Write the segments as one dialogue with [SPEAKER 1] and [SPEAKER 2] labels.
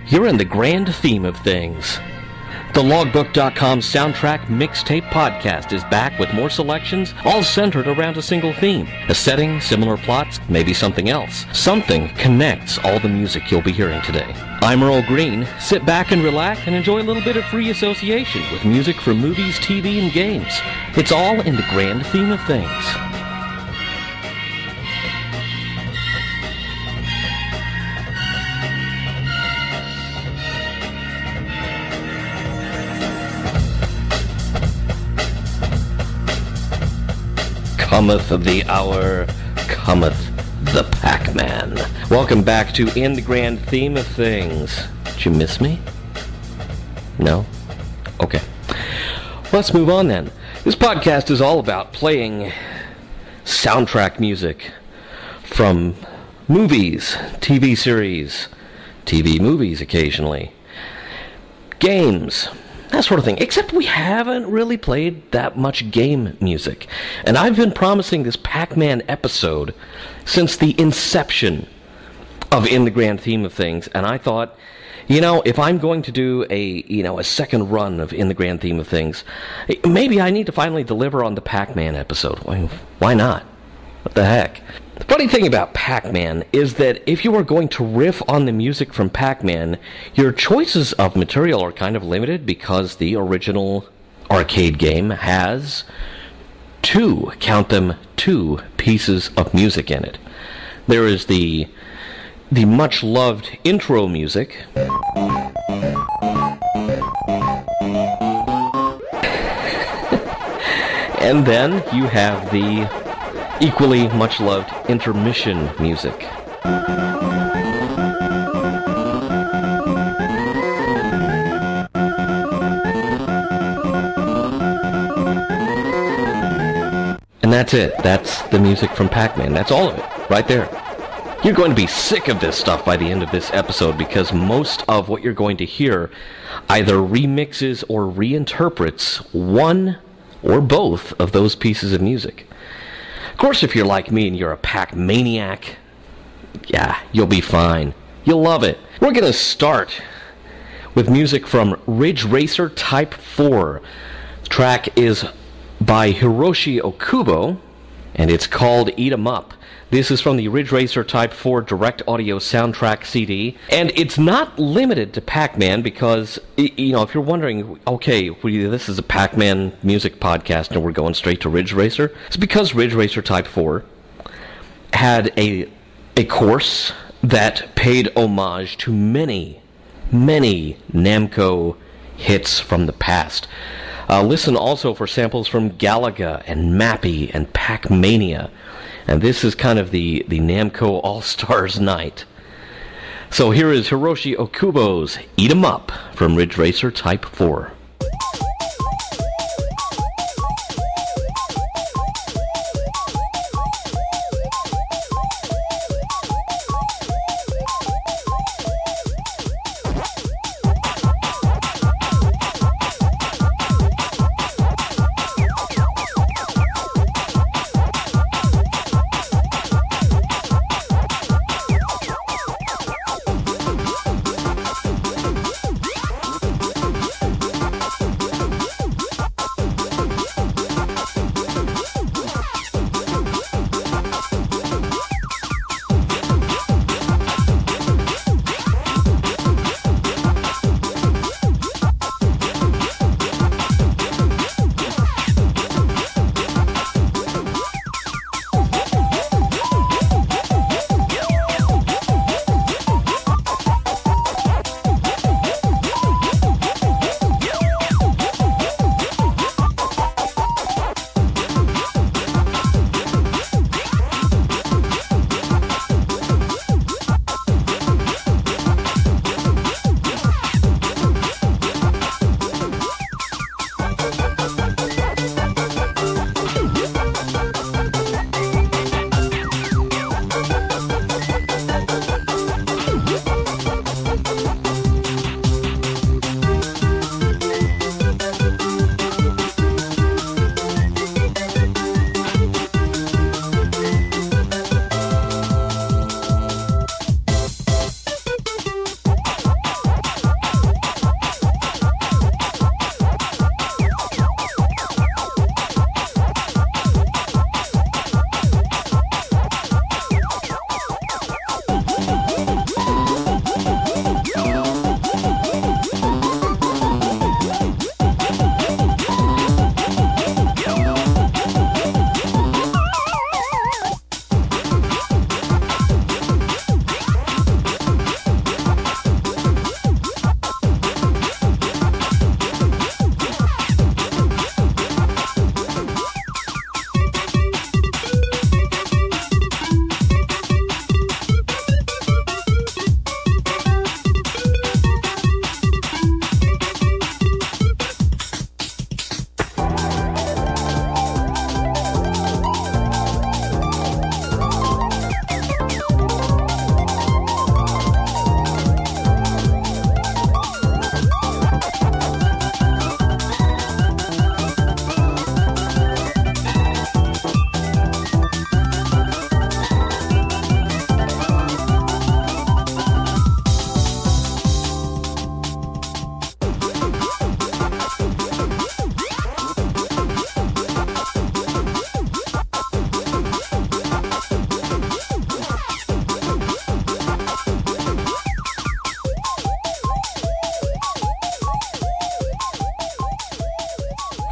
[SPEAKER 1] You're in the grand theme of things. The Logbook.com Soundtrack Mixtape Podcast is back with more selections, all centered around a single theme. A setting, similar plots, maybe something else. Something connects all the music you'll be hearing today. I'm Earl Green. Sit back and relax and enjoy a little bit of free association with music from movies, TV, and games. It's all in the grand theme of things. Cometh the hour, cometh the Pac-Man. Welcome back to In the Grand Theme of Things. Did you miss me? No? Okay. Let's move on then. This podcast is all about playing soundtrack music from movies, TV series, TV movies occasionally, games, that sort of thing. Except we haven't really played that much game music. And I've been promising this Pac-Man episode since the inception of In the Grand Theme of Things. And I thought, if I'm going to do a second run of In the Grand Theme of Things, maybe I need to finally deliver on the Pac-Man episode. Why not? What the heck? The funny thing about Pac-Man is that if you are going to riff on the music from Pac-Man, your choices of material are kind of limited because the original arcade game has two pieces of music in it. There is the much-loved intro music, and then you have the equally much-loved intermission music. And that's it. That's the music from Pac-Man. That's all of it, right there. You're going to be sick of this stuff by the end of this episode because most of what you're going to hear either remixes or reinterprets one or both of those pieces of music. Of course, if you're like me and you're a Pac-maniac, you'll be fine. You'll love it. We're going to start with music from Ridge Racer Type 4. The track is by Hiroshi Okubo, and it's called Eat 'Em Up. This is from the Ridge Racer Type 4 Direct Audio Soundtrack CD, and it's not limited to Pac-Man because, if you're wondering, okay, this is a Pac-Man music podcast and we're going straight to Ridge Racer, it's because Ridge Racer Type 4 had a course that paid homage to many, many Namco hits from the past. Listen also for samples from Galaga and Mappy and Pac-Mania. And this is kind of the Namco All-Stars night. So here is Hiroshi Okubo's Eat 'Em Up from Ridge Racer Type 4.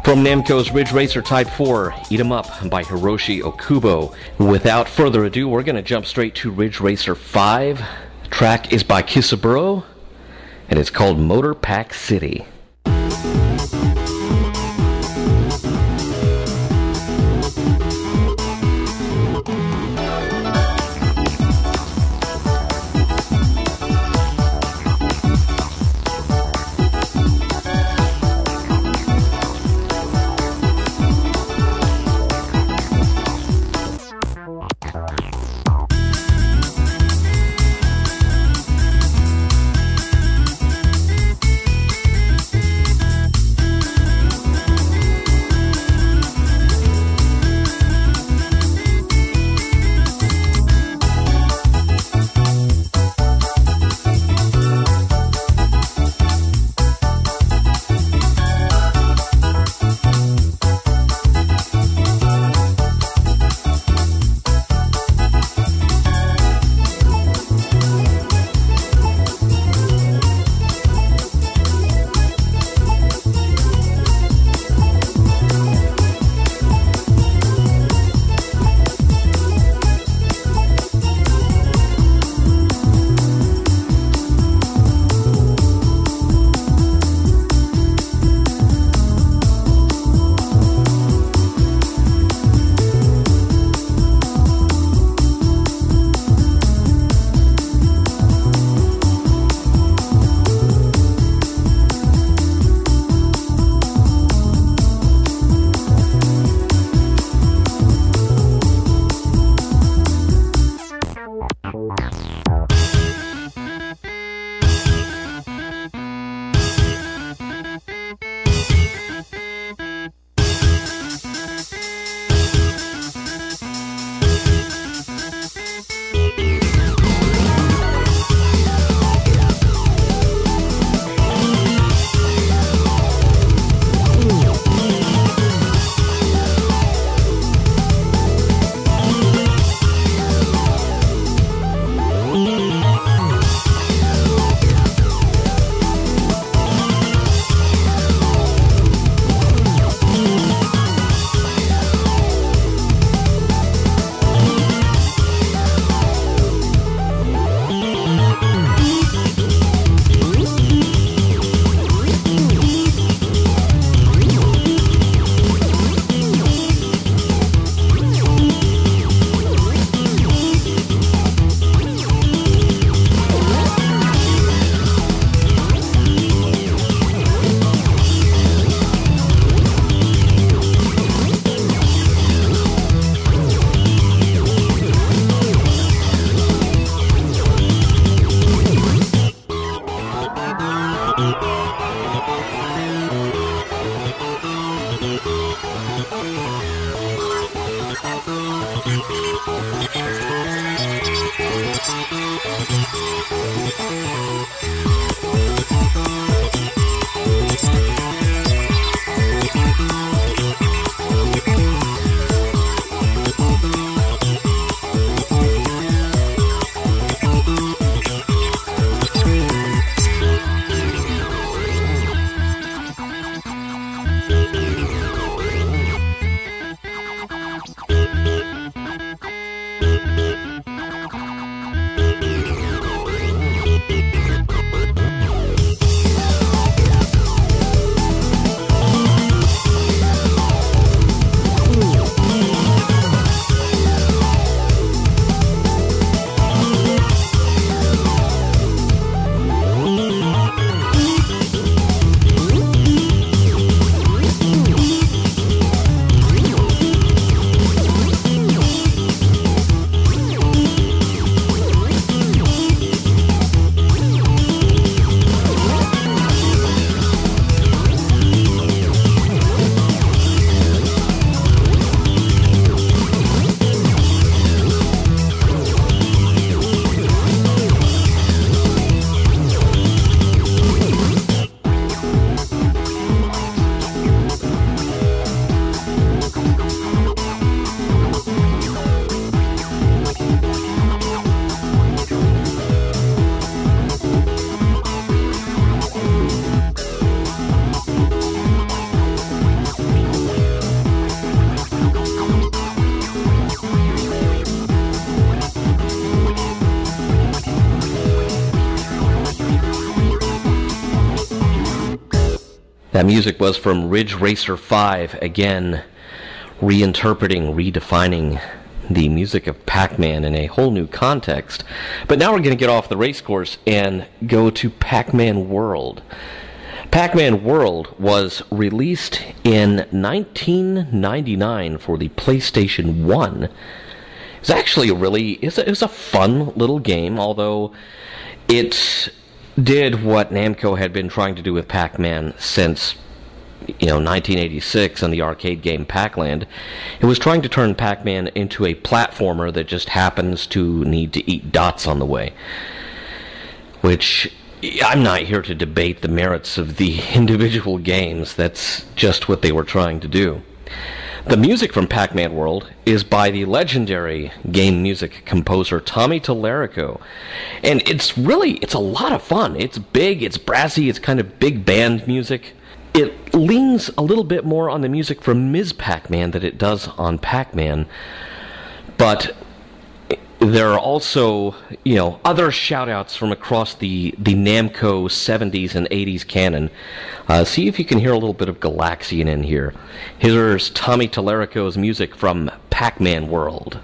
[SPEAKER 1] From Namco's Ridge Racer Type 4, Eat 'em Up by Hiroshi Okubo. Without further ado, we're going to jump straight to Ridge Racer 5. The track is by Kisaburo, and it's called Motor Pack City. That music was from Ridge Racer 5, again, reinterpreting, redefining the music of Pac-Man in a whole new context. But now we're going to get off the race course and go to Pac-Man World. Pac-Man World was released in 1999 for the PlayStation 1. It's actually it was a fun little game, although it did what Namco had been trying to do with Pac-Man since 1986 on the arcade game Pac-Land. It was trying to turn Pac-Man into a platformer that just happens to need to eat dots on the way. Which, I'm not here to debate the merits of the individual games. That's just what they were trying to do. The music from Pac-Man World is by the legendary game music composer Tommy Tallarico. And it's a lot of fun. It's big, it's brassy, it's kind of big band music. It leans a little bit more on the music from Ms. Pac-Man than it does on Pac-Man. But there are also, other shout-outs from across the Namco 70s and 80s canon. See if you can hear a little bit of Galaxian in here. Here's Tommy Tallarico's music from Pac-Man World.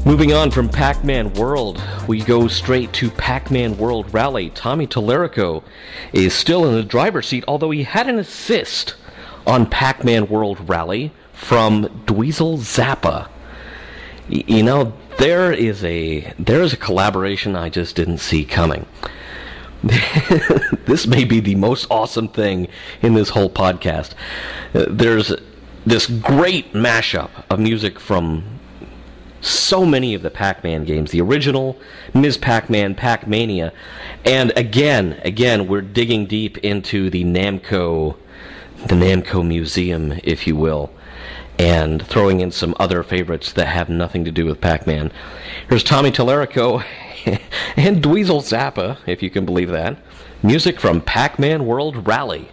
[SPEAKER 1] Moving on from Pac-Man World, we go straight to Pac-Man World Rally. Tommy Tallarico is still in the driver's seat, although he had an assist on Pac-Man World Rally from Dweezil Zappa. You know, there is a collaboration I just didn't see coming. This may be the most awesome thing in this whole podcast. There's this great mashup of music from so many of the Pac-Man games, the original, Ms. Pac-Man, Pac-Mania, and again, we're digging deep into the Namco Museum, if you will, and throwing in some other favorites that have nothing to do with Pac-Man. Here's Tommy Tallarico and Dweezil Zappa, if you can believe that. Music from Pac-Man World Rally.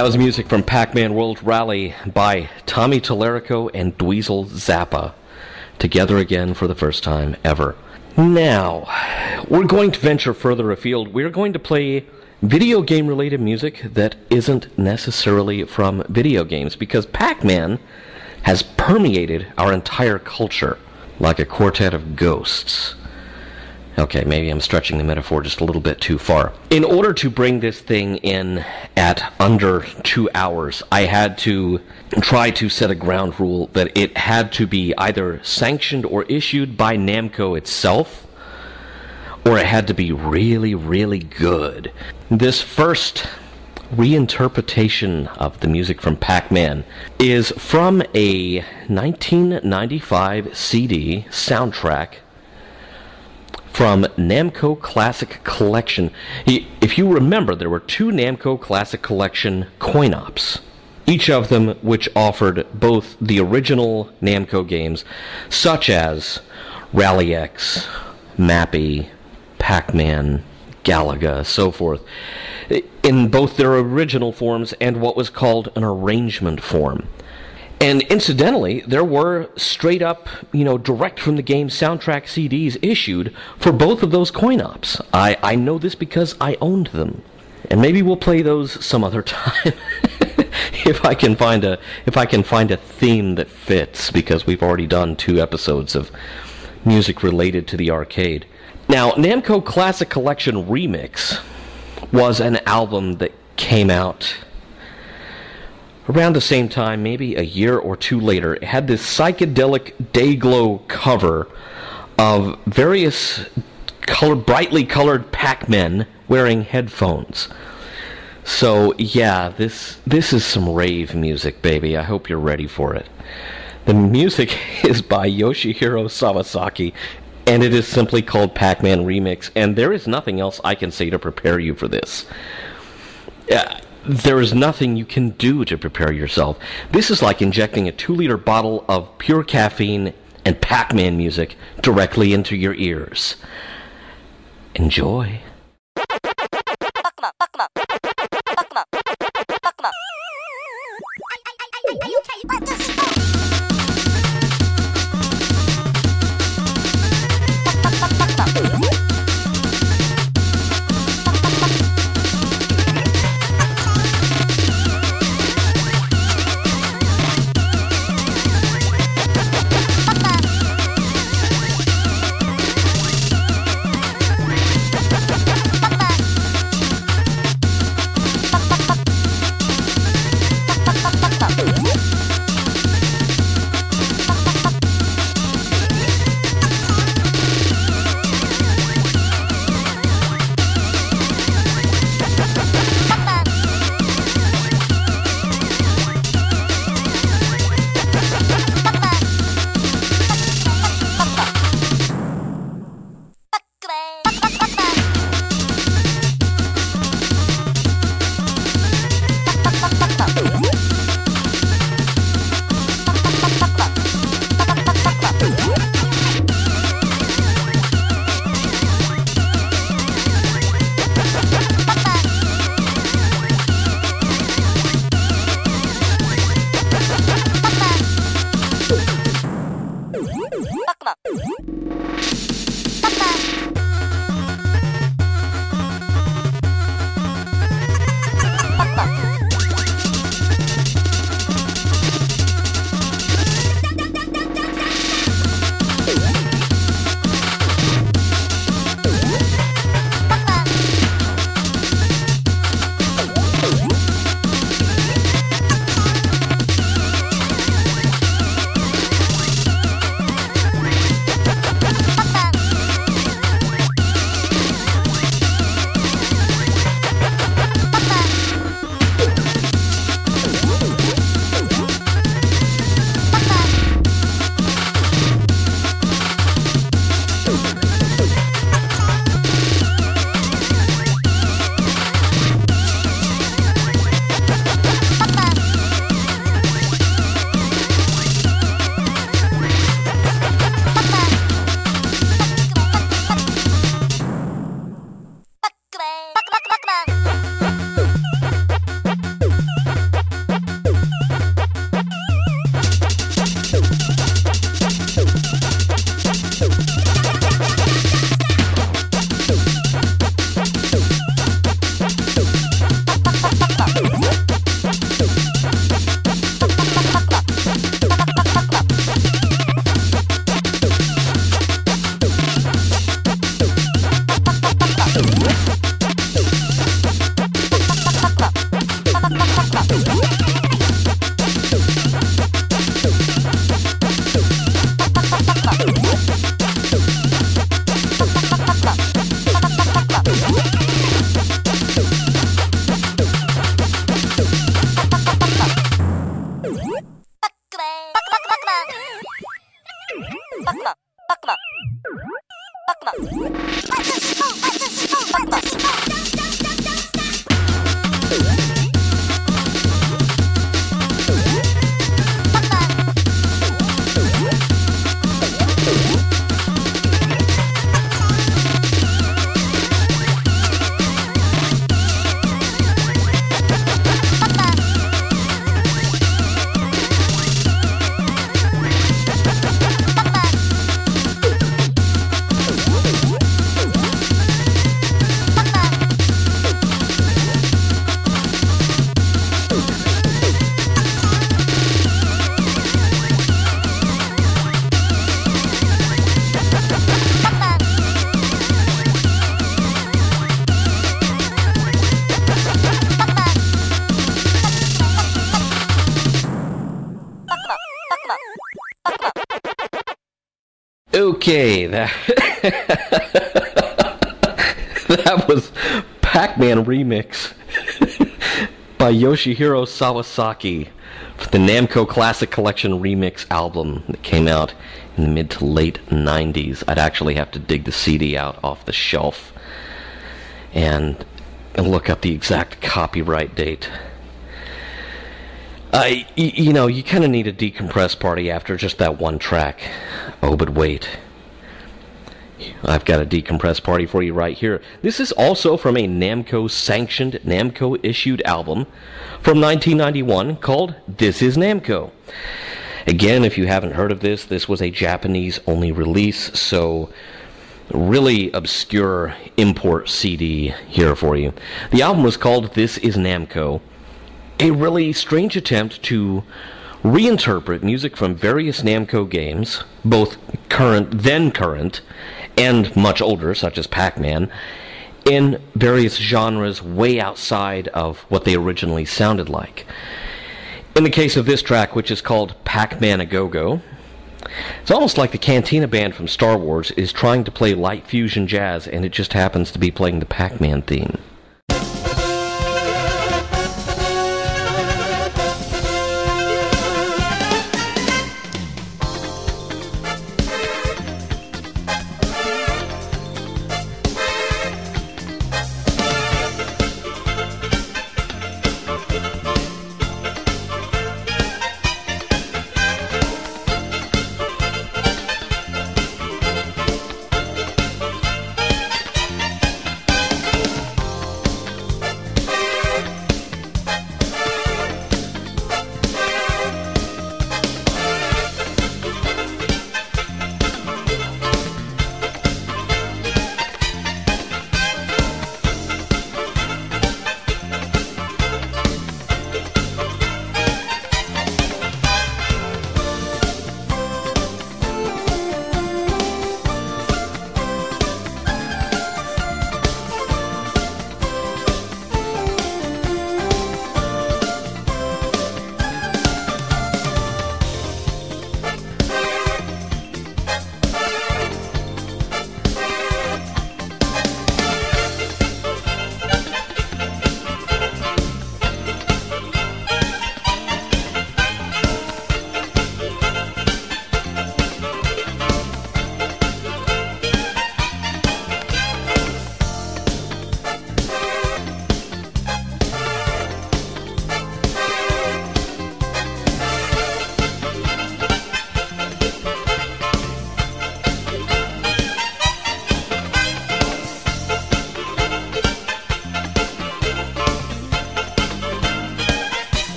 [SPEAKER 1] That was music from Pac-Man World Rally by Tommy Tallarico and Dweezil Zappa, together again for the first time ever. Now, we're going to venture further afield. We're going to play video game-related music that isn't necessarily from video games, because Pac-Man has permeated our entire culture like a quartet of ghosts. Okay, maybe I'm stretching the metaphor just a little bit too far. In order to bring this thing in at under 2 hours, I had to try to set a ground rule that it had to be either sanctioned or issued by Namco itself, or it had to be really, really good. This first reinterpretation of the music from Pac-Man is from a 1995 CD soundtrack from Namco Classic Collection. If you remember, there were 2 Namco Classic Collection coin-ops, each of them which offered both the original Namco games, such as Rally X, Mappy, Pac-Man, Galaga, so forth, in both their original forms and what was called an arrangement form. And incidentally, there were straight up, direct from the game soundtrack CDs issued for both of those coin-ops. I know this because I owned them. And maybe we'll play those some other time if I can find a theme that fits, because we've already done 2 episodes of music related to the arcade. Now, Namco Classic Collection Remix was an album that came out around the same time, maybe a year or 2 later. It had this psychedelic Dayglow cover of various brightly colored Pac-Men wearing headphones. So, yeah, this is some rave music, baby. I hope you're ready for it. The music is by Yoshihiro Sawasaki, and it is simply called Pac-Man Remix, and there is nothing else I can say to prepare you for this. There is nothing you can do to prepare yourself. This is like injecting a 2-liter bottle of pure caffeine and Pac-Man music directly into your ears. Enjoy. Okay, that that was Pac-Man Remix by Yoshihiro Sawasaki for the Namco Classic Collection Remix album that came out in the mid to late 90s. I'd actually have to dig the CD out off the shelf and look up the exact copyright date. You kind of need a decompress party after just that one track. Oh, but wait. I've got a decompress party for you right here. This is also from a Namco-sanctioned, Namco-issued album from 1991 called This Is Namco. Again, if you haven't heard of this, this was a Japanese-only release, so really obscure import CD here for you. The album was called This Is Namco, a really strange attempt to reinterpret music from various Namco games, both then current, and much older, such as Pac-Man, in various genres way outside of what they originally sounded like. In the case of this track, which is called Pac-Man A Go-Go, it's almost like the Cantina Band from Star Wars is trying to play light fusion jazz, and it just happens to be playing the Pac-Man theme.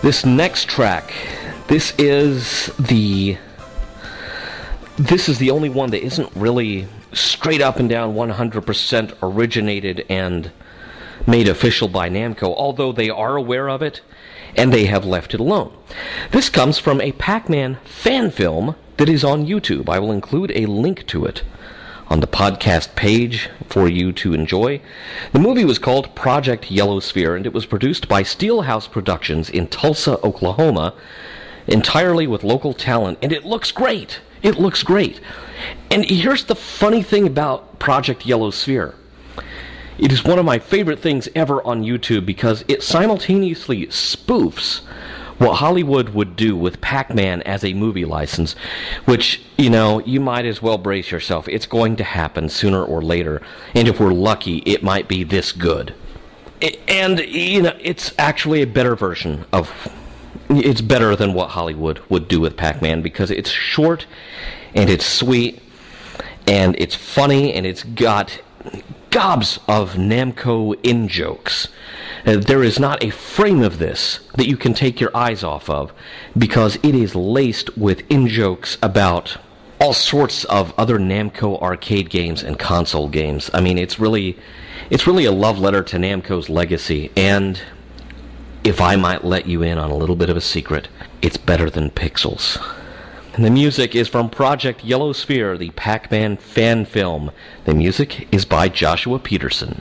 [SPEAKER 1] This next track, this is the only one that isn't really straight up and down 100% originated and made official by Namco, although they are aware of it and they have left it alone. This comes from a Pac-Man fan film that is on YouTube. I will include a link to it on the podcast page for you to enjoy. The movie was called Project Yellow Sphere, and it was produced by Steelhouse Productions in Tulsa, Oklahoma, entirely with local talent, and it looks great. It looks great. And here's the funny thing about Project Yellow Sphere. It is one of my favorite things ever on YouTube because it simultaneously spoofs what Hollywood would do with Pac-Man as a movie license, which, you might as well brace yourself. It's going to happen sooner or later, and if we're lucky, it might be this good. And, it's actually a better version of... It's better than what Hollywood would do with Pac-Man because it's short, and it's sweet, and it's funny, and it's got gobs of Namco in-jokes. There is not a frame of this that you can take your eyes off of because it is laced with in-jokes about all sorts of other Namco arcade games and console games. I mean, it's really a love letter to Namco's legacy, and if I might let you in on a little bit of a secret, it's better than Pixels. And the music is from Project Yellow Sphere, the Pac-Man fan film. The music is by Joshua Peterson.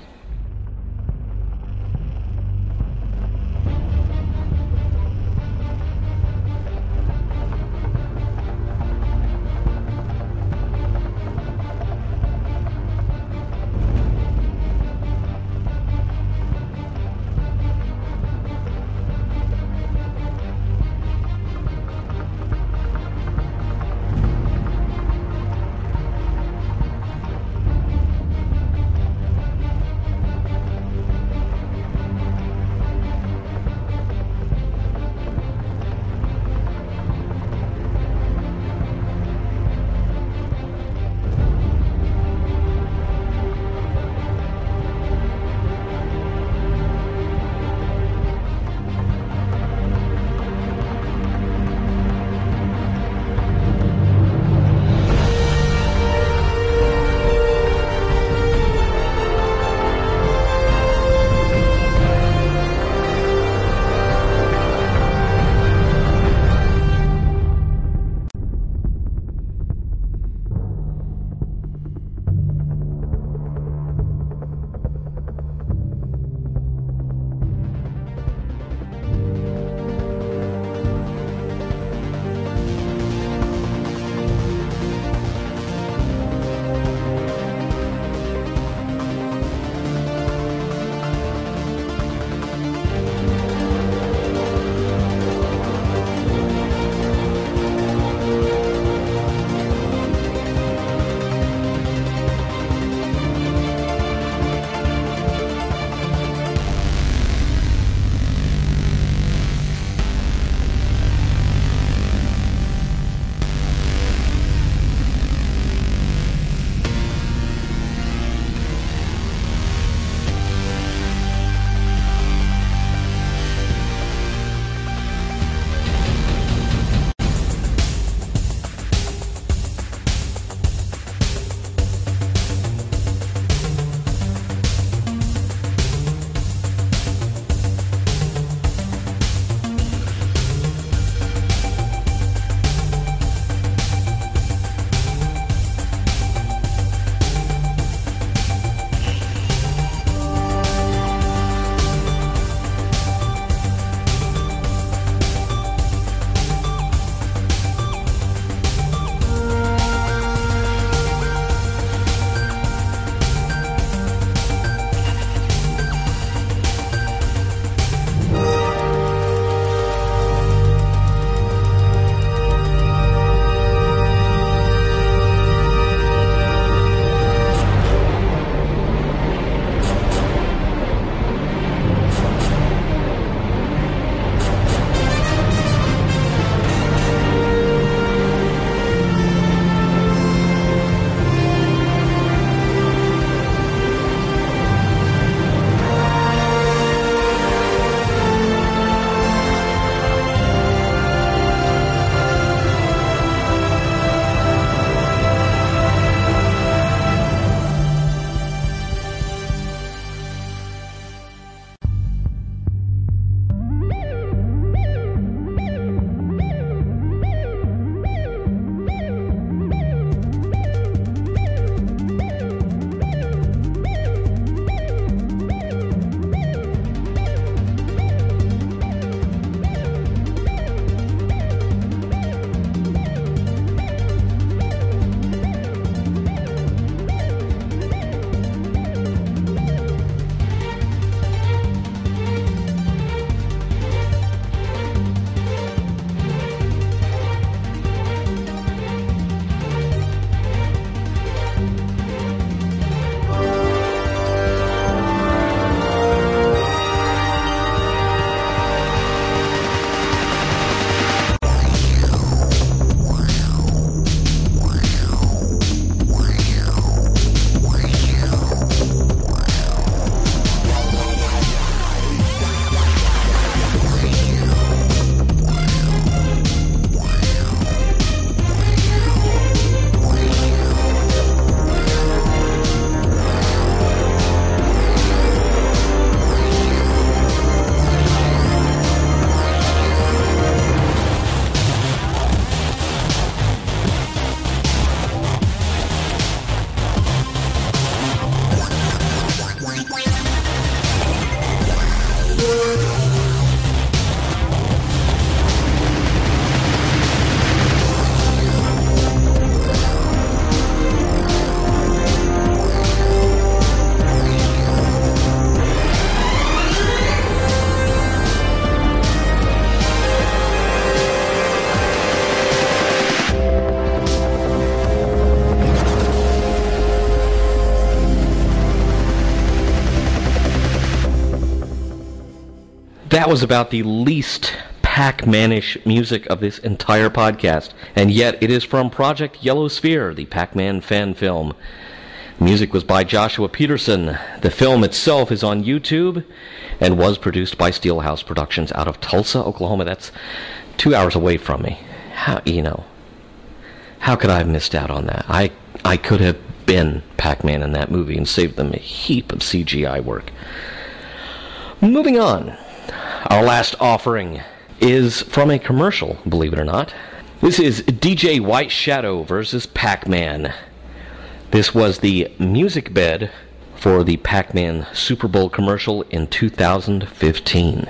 [SPEAKER 1] That was about the least Pac-Man-ish music of this entire podcast, and yet it is from Project Yellow Sphere, the Pac-Man fan film. Music was by Joshua Peterson. The film itself is on YouTube and was produced by Steelhouse Productions out of Tulsa, Oklahoma. That's 2 hours away from me. How could I have missed out on that? I could have been Pac-Man in that movie and saved them a heap of CGI work. Moving on. Our last offering is from a commercial, believe it or not. This is DJ White Shadow versus Pac-Man. This was the music bed for the Pac-Man Super Bowl commercial in 2015.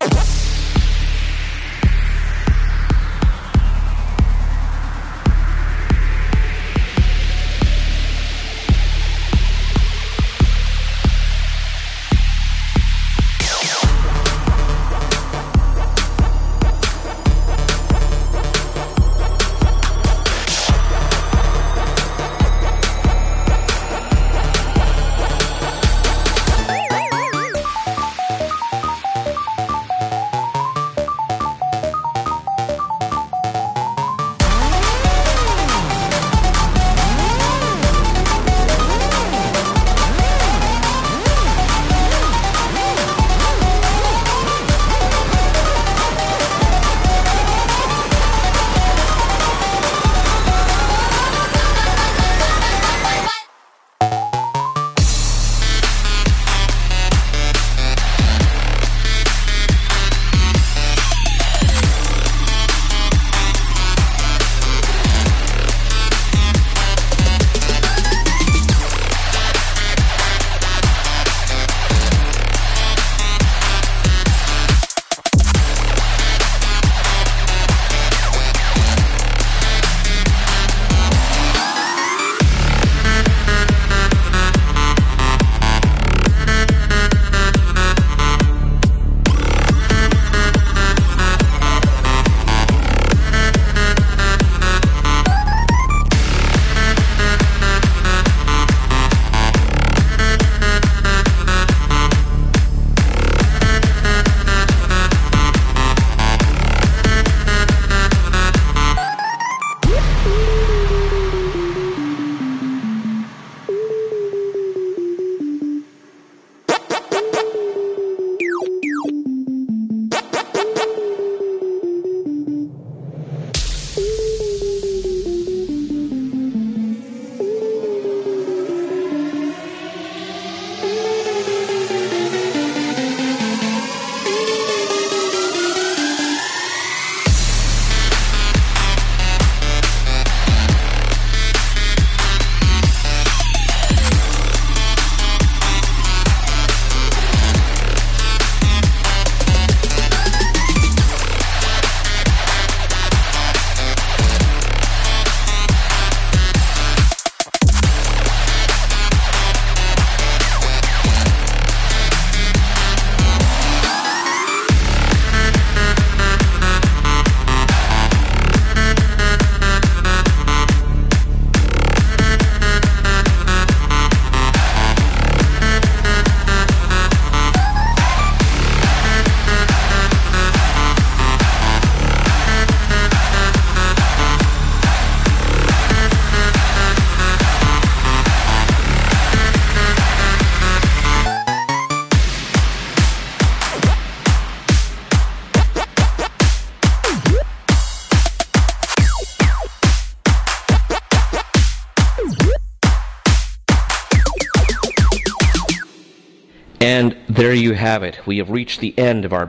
[SPEAKER 1] And there you have it. We have reached the end of our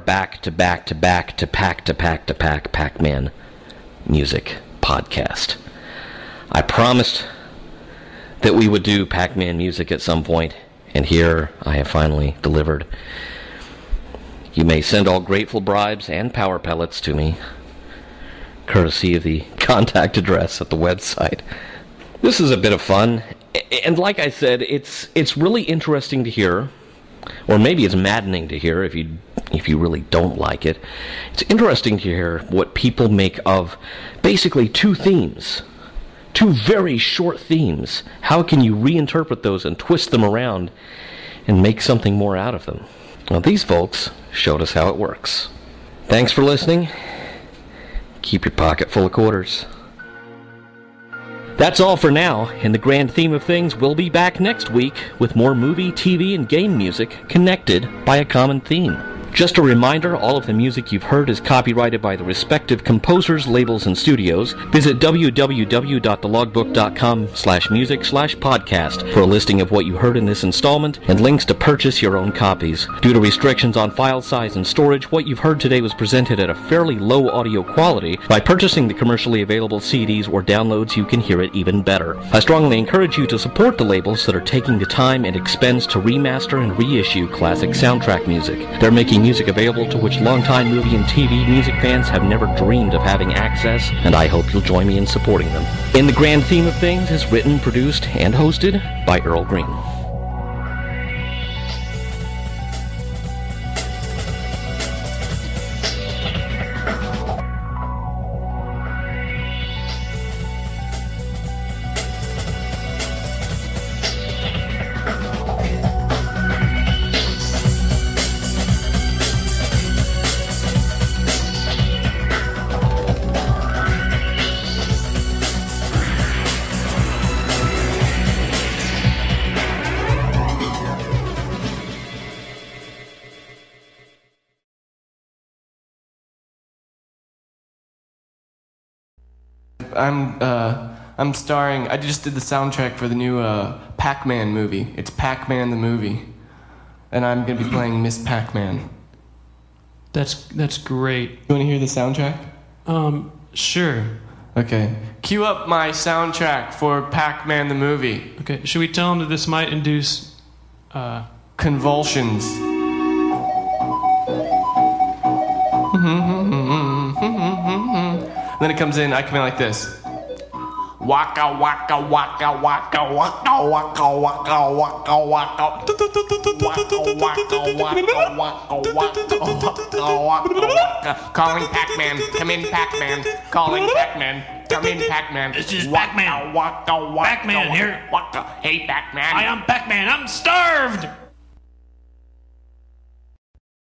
[SPEAKER 1] back-to-back-to-back-to-pack-to-pack Pac-Man music podcast. I promised that we would do Pac-Man music at some point, and here I have finally delivered. You may send all grateful bribes and power pellets to me, courtesy of the contact address at the website. This is a bit of fun, and like I said, it's really interesting to hear, or maybe it's maddening to hear if you really don't like it. It's interesting to hear what people make of basically two themes, two very short themes. How can you reinterpret those and twist them around and make something more out of them? Well, these folks showed us how it works. Thanks for listening. Keep your pocket full of quarters. That's all for now. In the grand theme of things, we'll be back next week with more movie, TV, and game music connected by a common theme. Just a reminder, all of the music you've heard is copyrighted by the respective composers, labels, and studios. Visit www.thelogbook.com/music/podcast for a listing of what you heard in this installment and links to purchase your own copies. Due to restrictions on file size and storage, what you've heard today was presented at a fairly low audio quality. By purchasing the commercially available CDs or downloads, you can hear it even better. I strongly encourage you to support the labels that are taking the time and expense to remaster and reissue classic soundtrack music. They're making music available to which longtime movie and TV music fans have never dreamed of having access, and I hope you'll join me in supporting them. In the Grand Theme of Things is written, produced, and hosted by Earl Green.
[SPEAKER 2] I'm starring. I just did the soundtrack for the new Pac-Man movie. It's Pac-Man the movie, and I'm gonna be playing Miss Pac-Man.
[SPEAKER 3] That's great.
[SPEAKER 2] You want to hear the soundtrack?
[SPEAKER 3] Sure.
[SPEAKER 2] Okay. Cue up my soundtrack for Pac-Man the movie.
[SPEAKER 3] Okay. Should we tell him that this might induce
[SPEAKER 2] convulsions? Then it comes in. I come in like this. Waka waka waka waka waka waka waka waka waka waka. Calling Pac-Man. Come in, Pac-Man. Calling Pac-Man. Come in, Pac-Man.
[SPEAKER 4] This is Pac-Man. Pac-Man here.
[SPEAKER 2] Hey, Pac-Man.
[SPEAKER 4] I am Pac-Man. I'm starved.